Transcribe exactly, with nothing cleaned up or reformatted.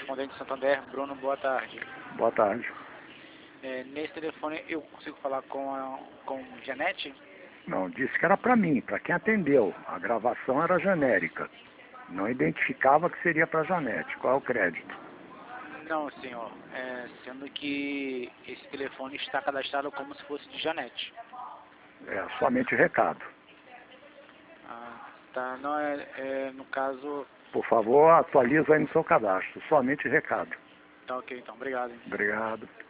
correspondente Santander, Bruno, boa tarde. Boa tarde. É, nesse telefone eu consigo falar com a com Janete? Não, disse que era para mim, para quem atendeu. A gravação era genérica. Não identificava que seria para Janete. Qual é o crédito? Não, senhor. É, sendo que esse telefone está cadastrado como se fosse de Janete. É somente recado. Ah, tá. Não é, é, no caso... Por favor, atualiza aí no seu cadastro. Somente recado. Tá ok, então. Obrigado. Obrigado.